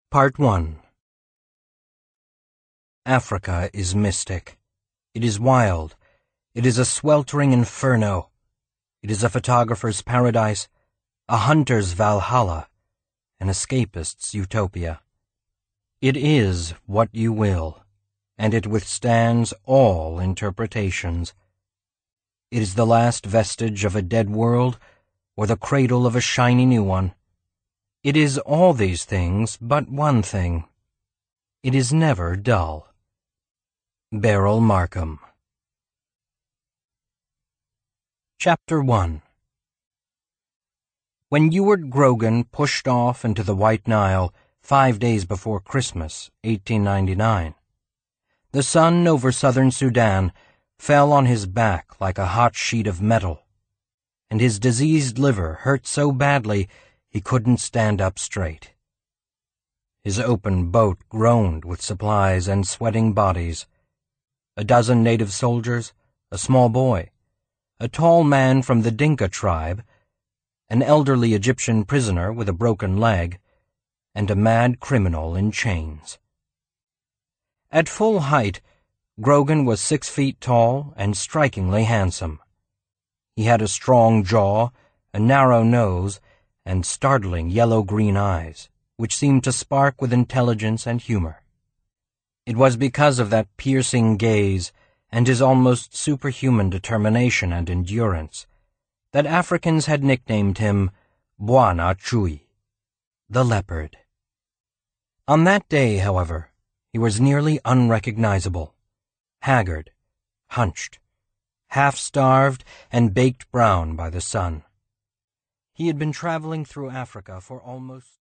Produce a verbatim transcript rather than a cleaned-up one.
Part one. Africa is mystic. It is wild. It is a sweltering inferno. It is a photographer's paradise, a hunter's Valhalla, an escapist's utopia. It is what you will, and it withstands all interpretations. It is the last vestige of a dead world, or the cradle of a shiny new one. It is all these things but one thing. It is never dull. Beryl Markham. Chapter one. When Ewart Grogan pushed off into the White Nile five days before Christmas, eighteen ninety-nine, the sun over southern Sudan fell on his back like a hot sheet of metal, and his diseased liver hurt so badly he couldn't stand up straight. His open boat groaned with supplies and sweating bodies. A dozen native soldiers, a small boy, a tall man from the Dinka tribe, an elderly Egyptian prisoner with a broken leg, and a mad criminal in chains. At full height, Grogan was six feet tall and strikingly handsome. He had a strong jaw, a narrow nose, and startling yellow-green eyes, which seemed to spark with intelligence and humor. It was because of that piercing gaze and his almost superhuman determination and endurance that Africans had nicknamed him Bwana Chui, the leopard. On that day, however, he was nearly unrecognizable, haggard, hunched, half-starved, and baked brown by the sun. He had been traveling through Africa for almost